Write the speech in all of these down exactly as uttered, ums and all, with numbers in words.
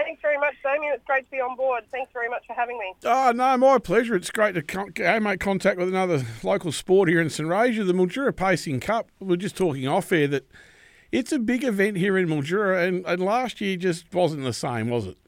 Thanks very much, Damien. It's great to be on board. Thanks very much for having me. Oh, no, my pleasure. It's great to con- make contact with another local sport here in St Rasia, the Mildura Pacing Cup. We were just talking off air that it's a big event here in Mildura, and, and last year just wasn't the same, was it?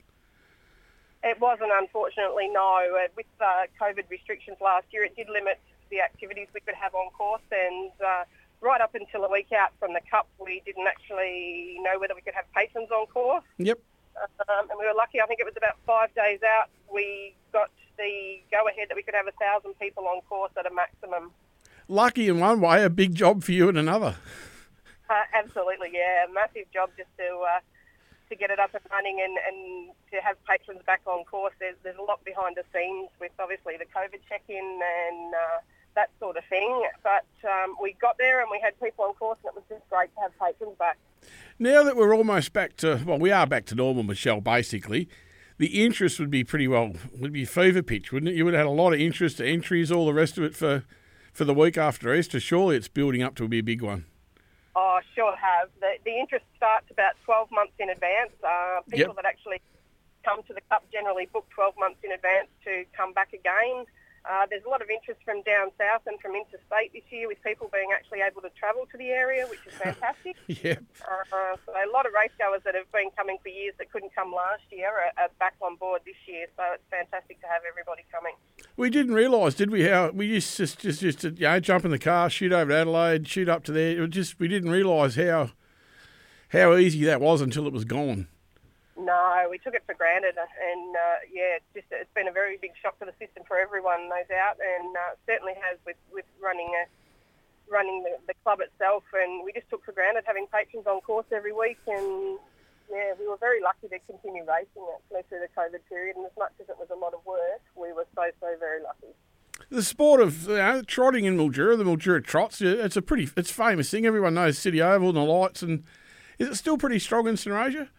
It wasn't, unfortunately, no. Uh, with uh, COVID restrictions last year, it did limit the activities we could have on course, and uh, right up until a week out from the Cup, we didn't actually know whether we could have patrons on course. Yep. Um, and we were lucky. I think it was about five days out, we got the go-ahead that we could have a thousand people on course at a maximum. Lucky in one way, a big job for you in another. Uh, absolutely, yeah. A massive job just to uh, to get it up and running and, and to have patrons back on course. There's, there's a lot behind the scenes with obviously the COVID check-in and uh, that sort of thing. But um, we got there and we had people on course, and it was just great to have patrons back. Now that we're almost back to, well, we are back to normal, Michelle, basically, the interest would be pretty well, would be fever pitch, wouldn't it? You would have had a lot of interest, entries, all the rest of it for, for the week after Easter. Surely it's building up to be a big one. Oh, sure have. The, the interest starts about twelve months in advance. Uh, people Yep. that actually come to the Cup generally book twelve months in advance to come back again. Uh, there's a lot of interest from down south and from interstate this year, with people being actually able to travel to the area, which is fantastic. Yeah. Uh, so a lot of racegoers that have been coming for years that couldn't come last year are, are back on board this year. So it's fantastic to have everybody coming. We didn't realise, did we, how we used to just, just, just to, you know, jump in the car, shoot over to Adelaide, shoot up to there. It was just, we didn't realise how how easy that was until it was gone. No, we took it for granted, and uh, yeah, it's just it's been a very big shock to the system for everyone, no doubt, and uh, certainly has with, with running a, running the, the club itself. And we just took for granted having patrons on course every week, and yeah, we were very lucky to continue racing actually through the COVID period. And as much as it was a lot of work, we were so so very lucky. The sport of, you know, trotting in Mildura, the Mildura Trots, it's a pretty, it's a famous thing. Everyone knows City Oval and the lights, and is it still pretty strong in St Rasia?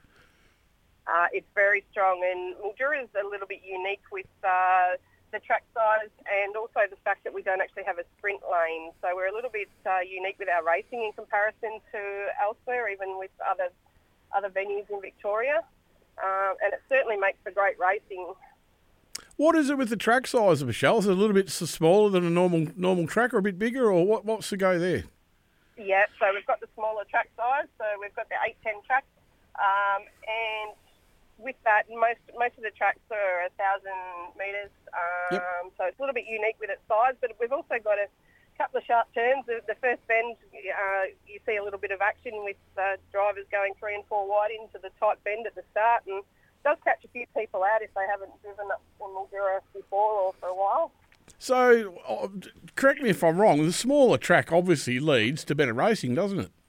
Uh, it's very strong, and Mildura is a little bit unique with uh, the track size and also the fact that we don't actually have a sprint lane. So we're a little bit uh, unique with our racing in comparison to elsewhere, even with other other venues in Victoria. Um, and it certainly makes for great racing. What is it with the track size, Michelle? Is it a little bit smaller than a normal normal track, or a bit bigger, or what? What's the go there? Yeah, so we've got the smaller track size. So we've got the eight ten track, um, and with that, most most of the tracks are a thousand metres, um, Yep. so it's a little bit unique with its size. But we've also got a couple of sharp turns. The, the first bend, uh, you see a little bit of action with uh, drivers going three and four wide into the tight bend at the start, and it does catch a few people out if they haven't driven up in Mildura before or for a while. So, uh, correct me if I'm wrong. The smaller track obviously leads to better racing, doesn't it?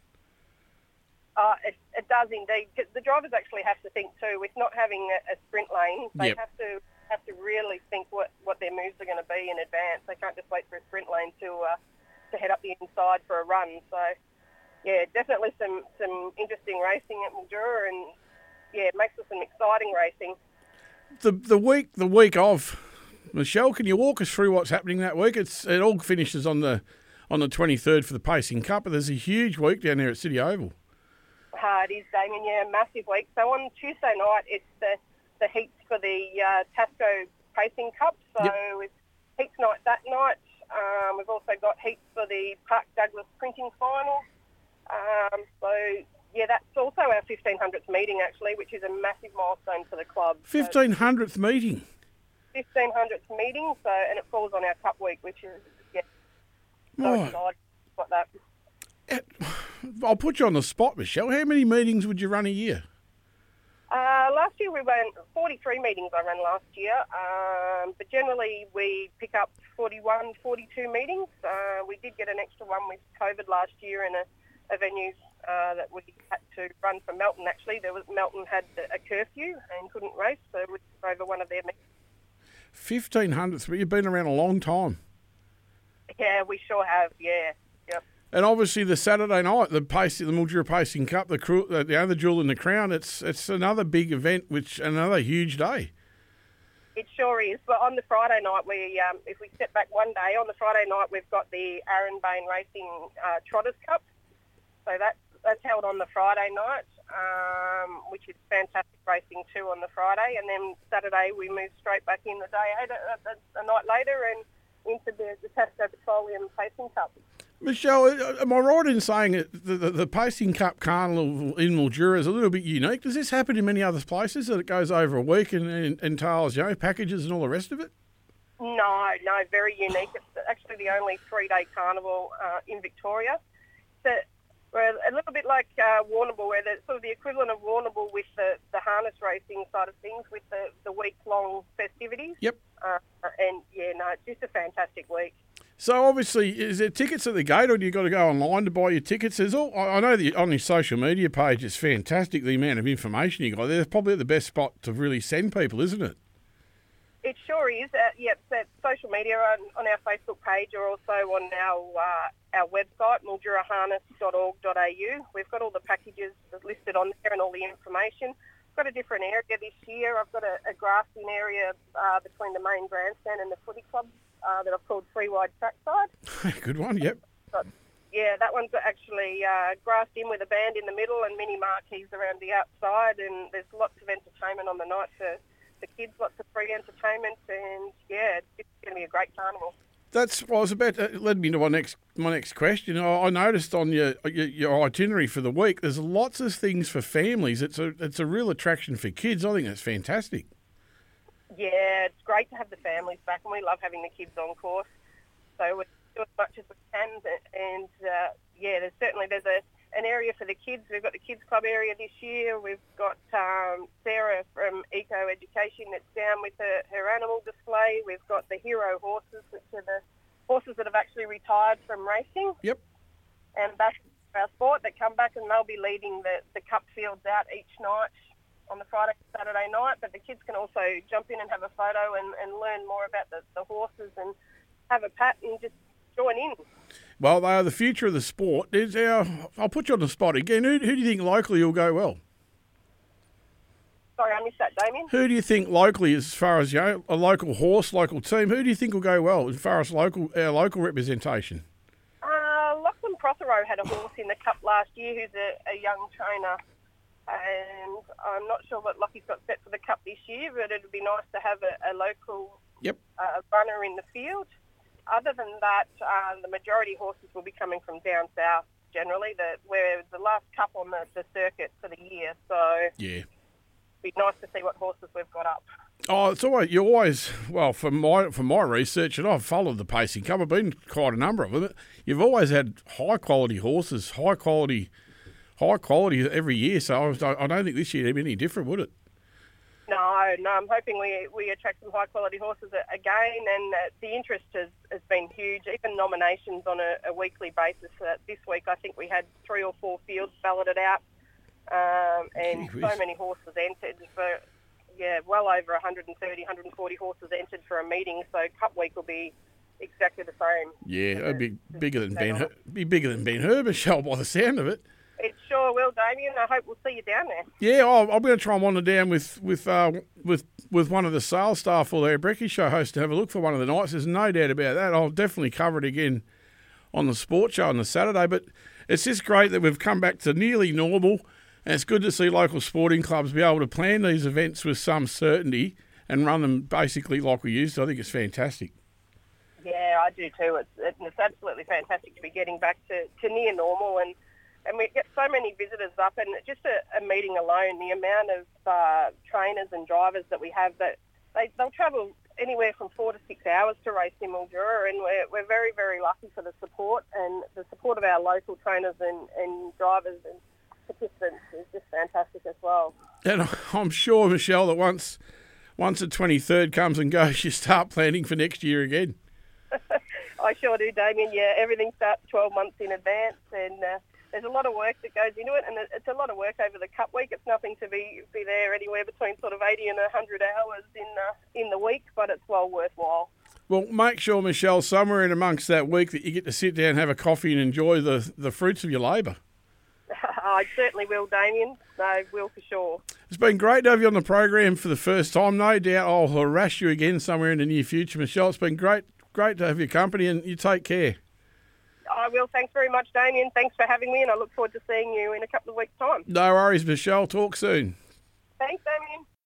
Uh, it, it does indeed. 'Cause the drivers actually have to think too. With not having a, a sprint lane, they Yep. have to have to really think what, what their moves are going to be in advance. They can't just wait for a sprint lane to uh, to head up the inside for a run. So, yeah, definitely some, some interesting racing at Mildura, and yeah, it makes for some exciting racing. The the week the week of, Michelle, can you walk us through what's happening that week? It's it all finishes on the on the twenty-third for the Pacing Cup, but there's a huge week down there at City Oval. Uh, it is, Damien, yeah, massive week. So on Tuesday night, it's the, the heats for the uh, Tasco Pacing Cup. So Yep. it's heats night that night. Um, we've also got heats for the Park Douglas Printing Final. Um, so, yeah, that's also our fifteen hundredth meeting, actually, which is a massive milestone for the club. fifteen hundredth meeting. So fifteen hundredth meeting, so and it falls on our Cup week, which is, yeah, so Right. exciting. Got that. I'll put you on the spot, Michelle. How many meetings would you run a year? Uh, last year we ran forty-three meetings I ran last year, um, but generally we pick up forty-one, forty-two meetings. Uh, we did get an extra one with COVID last year in a, a venue uh, that we had to run for Melton actually. There was Melton had a curfew and couldn't race, so we took over one of their meetings. fifteen hundredth, you've been around a long time. Yeah, we sure have, yeah. Yep. And obviously the Saturday night, the pace, the Mildura Pacing Cup, the cru- the other jewel in the crown. It's it's another big event, which another huge day. It sure is. But on the Friday night, we um, if we step back one day, on the Friday night we've got the Aaron Bain Racing uh, Trotters Cup. So that's that's held on the Friday night, um, which is fantastic racing too on the Friday. And then Saturday we move straight back in the day eight, a, a, a night later, and into the, the Tasco Petroleum Pacing Cup. Michelle, am I right in saying that the, the, the Pacing Cup Carnival in Mildura is a little bit unique? Does this happen in many other places that it goes over a week and, and entails, you know, packages and all the rest of it? No, no, very unique. It's actually the only three-day carnival uh, in Victoria. So we're a little bit like uh, Warrnambool, where they're sort of the equivalent of Warrnambool with the, the harness racing side of things, with the, the week-long festivities. Yep. Uh, and, yeah, no, it's just a fantastic week. So, obviously, is there tickets at the gate, or do you got to go online to buy your tickets? There's all, I know the, on your social media page, it's fantastic, the amount of information you got. They're probably the best spot to really send people, isn't it? It sure is. Uh, yep, that social media on, on our Facebook page, or also on our uh, our website, mildura harness dot org dot a u. We've got all the packages listed on there and all the information. I've got a different area this year. I've got a, a grassing area uh, between the main grandstand and the footy club uh, that I've called Free Wide Trackside. Good one, yep. But, yeah, that one's actually uh, grassed in with a band in the middle and mini marquees around the outside, and there's lots of entertainment on the night for the kids, lots of free entertainment, and yeah, it's going to be a great carnival. That's well, I was about to, led me to my next my next question. I, I noticed on your, your your itinerary for the week, there's lots of things for families. It's a it's a real attraction for kids. I think that's fantastic. Yeah, it's great to have the families back, and we love having the kids on course. So we do as much as we can, and uh, yeah, there's certainly there's a an area for the kids. We've got the Kids Club area this year. We've got um, Sarah from Eco Education that's down with her, her animal display. We've got the hero horses, which are the horses that have actually retired from racing. Yep. And that's our sport that come back, and they'll be leading the, the cup fields out each night on the Friday and Saturday night. But the kids can also jump in and have a photo and, and learn more about the, the horses and have a pat and just join in. Well, they are the future of the sport. Is our, I'll put you on the spot again. Who, who do you think locally will go well? Sorry, I missed that, Damien. Who do you think locally, as far as, you know, a local horse, local team, who do you think will go well as far as local our local representation? Uh, Lachlan Prothero had a horse in the Cup last year who's a, a young trainer, and I'm not sure what Lockie's got set for the Cup this year, but it would be nice to have a, a local yep. uh, runner in the field. Other than that, uh, the majority horses will be coming from down south generally, the, where the last cup on the, the circuit for the year. So yeah, it'd be nice to see what horses we've got up. Oh, it's always you always well from my from my research, and I've followed the Pacing Cup. I've been quite a number of them. You've always had high quality horses, high quality, high quality every year. So I, was, I don't think this year would be any different, would it? No, no, I'm hoping we we attract some high-quality horses again, and uh, the interest has, has been huge, even nominations on a, a weekly basis. Uh, this week I think we had three or four fields balloted out, um, and so many horses entered for, yeah, well over one hundred thirty, one hundred forty horses entered for a meeting, so Cup Week will be exactly the same. Yeah, it'd be bigger than Ben, Her- be bigger than Ben Hur, Michelle, by the sound of it. It sure will, Damien. I hope we'll see you down there. Yeah, oh, I'm going to try and wander down with with uh, with with one of the sales staff or the Brekkie Show hosts to have a look for one of the nights. There's no doubt about that. I'll definitely cover it again on the sports show on the Saturday. But it's just great that we've come back to nearly normal, and it's good to see local sporting clubs be able to plan these events with some certainty and run them basically like we used to. I think it's fantastic. Yeah, I do too. It's, it's absolutely fantastic to be getting back to, to near normal, and And we get so many visitors up, and just a, a meeting alone, the amount of uh, trainers and drivers that we have, that they, they'll travel anywhere from four to six hours to race in Mildura, and we're, we're very, very lucky for the support, and the support of our local trainers and, and drivers and participants is just fantastic as well. And I'm sure, Michelle, that once, once the twenty-third comes and goes, you start planning for next year again. I sure do, Damien. Yeah, everything starts twelve months in advance, and uh, there's a lot of work that goes into it, and it's a lot of work over the Cup Week. It's nothing to be, be there anywhere between sort of eighty and one hundred hours in uh, in the week, but it's well worthwhile. Well, make sure, Michelle, somewhere in amongst that week that you get to sit down, have a coffee and enjoy the, the fruits of your labour. I certainly will, Damien. No, will for sure. It's been great to have you on the program for the first time. No doubt I'll harass you again somewhere in the near future, Michelle. It's been great, great to have your company, and you take care. I will. Thanks very much, Damien. Thanks for having me, and I look forward to seeing you in a couple of weeks' time. No worries, Michelle. Talk soon. Thanks, Damien.